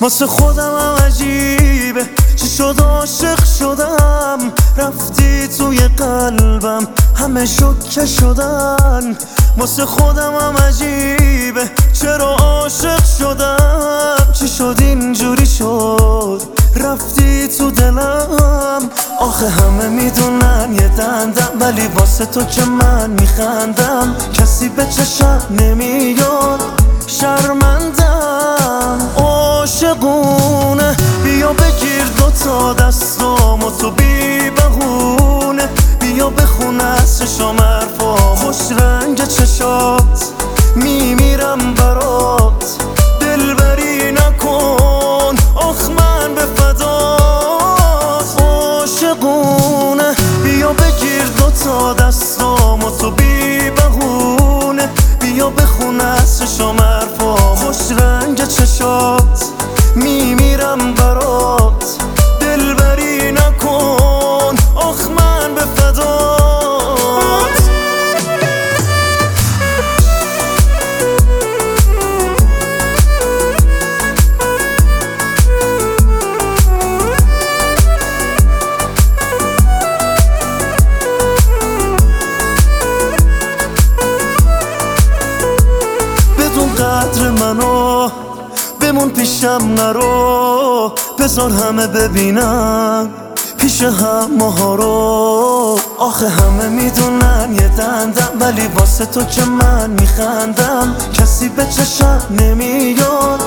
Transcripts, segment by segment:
واسه خودم هم عجیبه چی شد عاشق شدم، رفتی توی قلبم همه شوکه شدن. واسه خودم هم عجیبه چرا عاشق شدم، چی شد اینجوری شد رفتی تو دلم. آخه همه میدونن یه دندم، ولی واسه تو که من میخندم. کسی به چشم نمیاد شرمندم. عاشقونه بیا بگیر دوتا دستام و تو بی بهونه، بیا بخون از چشام حرفا، خوش رنگ چشات میمیرم برات. دلبری نکن آخ من به فدات. عاشقونه بیا بگیر دوتا دستام و تو بی بهونه، بیا بخون از چشام حرفا، خوش رنگ چشات میمیرم برات. دلبری نکن آخ من به فدات. بدون قدر منو بمون پیشم نرو، بذار همه ببینن پیش هم ماها رو. آخه همه میدونن یه دندم، ولی واسه تو که من میخندم. کسی به چشم نمیاد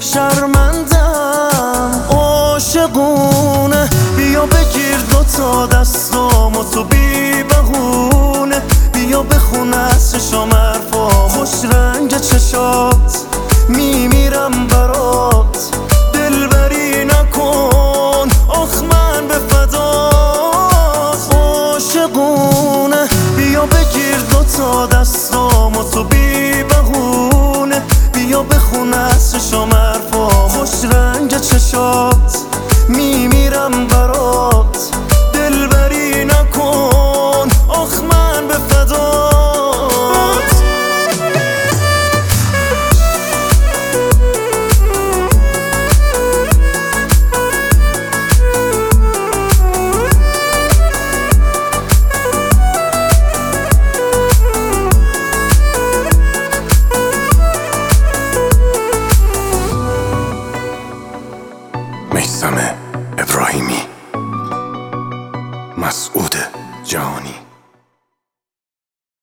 شرمندم. عاشقونه بیا بگیر دوتا دستام و تو بی بهونه، بیا بخون از چشام حرفا، خوش رنگ چشات میمیرم برات. دلبری نکن آخ من به فدات. عاشقونه بیا بگیر دوتا دستام و تو بی بهونه، بیا بخون از چشام حرفا، خوش رنگ چشات میمیرم برات. دلبری نکن آخ من به فدات. میثم ابراهیمی، مسعود جهانی.